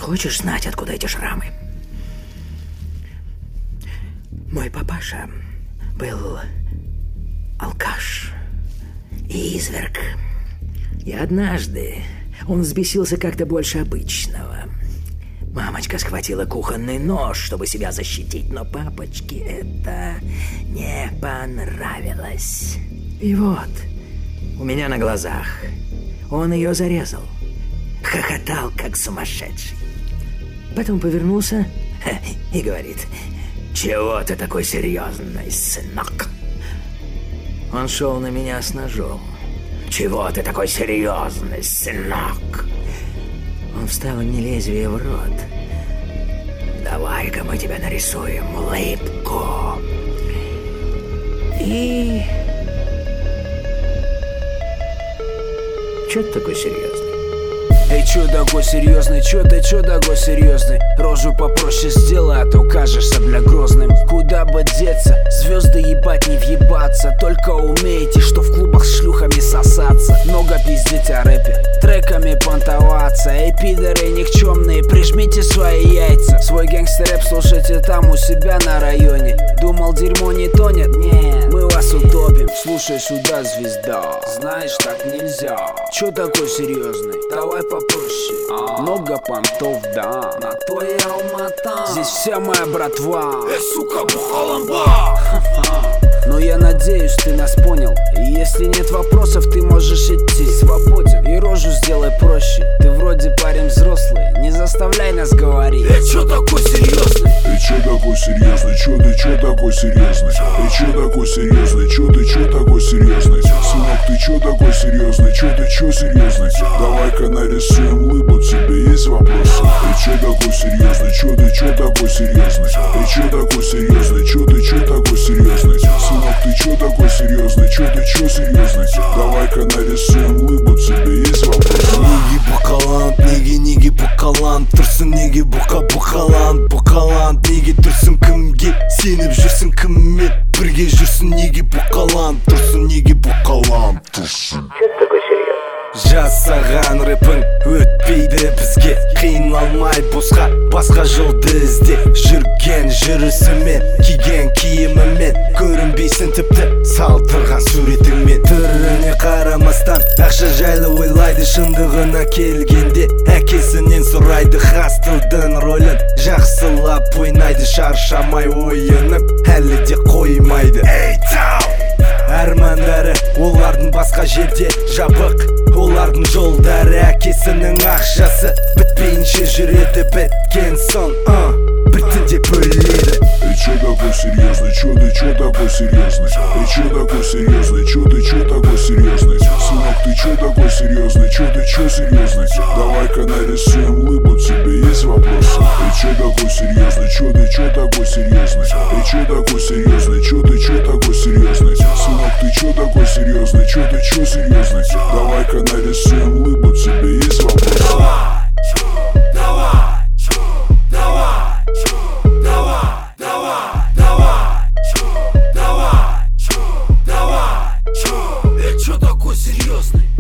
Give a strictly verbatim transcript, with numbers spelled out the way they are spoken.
Хочешь знать, откуда эти шрамы? Мой папаша был алкаш и изверг. И однажды он взбесился как-то больше обычного. Мамочка схватила кухонный нож, чтобы себя защитить, но папочке это не понравилось. И вот, у меня на глазах он ее зарезал. Хохотал, как сумасшедший. Потом повернулся и говорит: «Чего ты такой серьезный, сынок?» Он шел на меня с ножом. «Чего ты такой серьезный, сынок?» Он вставил мне лезвие в рот. «Давай-ка мы тебе нарисуем улыбку». И... Чё ты такой серьезный? Эй, чё такой серьезный, чё ты, чё такой серьезный? Рожу попроще сделай, а то кажешься, бля, грозным. Куда бы деться, звезды ебать не въебаться. Только умеете, что в клубах с шлюхами сосаться. Много пиздить о рэпе, треками понтоваться. Эй, пидоры никчемные, прижмите свои яйца. Свой гэнгстер-рэп слушайте там у себя на районе. Думал, дерьмо не тонет? Нет, мы вас утопим. Слушай сюда, звезда, знаешь, так нельзя. Чё такой серьезный? Давай попроще. а, Много понтов, да, на твоей Алмата. Здесь вся моя братва. Эй, сука, бухаламба. Но я надеюсь, ты нас понял. И если нет вопросов, ты можешь идти. Свободен, и рожу сделай проще. Ты вроде парень взрослый, не заставляй нас говорить. Эй, чё такой серьезный? Эй, чё такой серьезный? Чё ты, чё такой серьезный? Эй, чё такой серьезный? Чё ты, чё такой серьезный? Сынок, ты чё такой серьезный? Чё ты, чё серьезный? Давай-ка нарисуем лыбу, тебе есть вопросы? Эй, чё такой серьезный? Чё ты, чё такой серьезный? Эй, чё такой серьезный? Чё ты, чё такой серьезный? Сынок, ты чё такой серьезный? Чё ты, чё серьезный? Давай-ка нарисуем лыбу, тебе есть вопросы? Неге бухалант, неге неге бухалант тұрсын неге бұқа бұқалант бұқалант неге тұрсын кімге сеніп жүрсің кіммен бірге жүрсің неге бұқалант тұрсын неге бұқалант тұрсын. Чё ты такой серьезный? Жасаған рэпің өтпейді бізге, қиналмай босқа басқа жолды ізде. Жүрген жүрісімен, киген киімімен, көрінбейсің тіпті салдырған суретіңмен. Түріне қарамастан ақша жайлы ойлайды, шындығына келгенде әкесінен сұрайды. Хастылдың рөлін жақсылап ойнайды, шаршамай ойынып әлі де қоймайды. Эй, тау! Армандары олардың басқа жерде жабық, олардың жолдары әкесінің ақшасы бітпейінше жүреді, біткен соң uh, біртіндеп бөледі. Эй, чё такой серьезный? Чё ты, чё такой серьезный? Эй, чё такой серьезный? Чё ты, чё такой серьезный? Сынок, ты чё такой серьезный? Чё ты, чё серьезный? Давай-ка нарисуем лыбу, тебе есть вопросы? Эй, чё такой серьезный? Чё ты, чё такой серьезный? Эй, чё такой серьезный? Чё ты, чё такой серьезный? Сынок, ты чё такой серьезный? Чё ты, чё серьезный? Давай-ка нарисуем лыбу, тебе есть вопросы? Давай, чё, давай, чё, давай, чё, давай, давай, давай, чё, давай, чё, давай, чё. Эй, чё такой серьезный?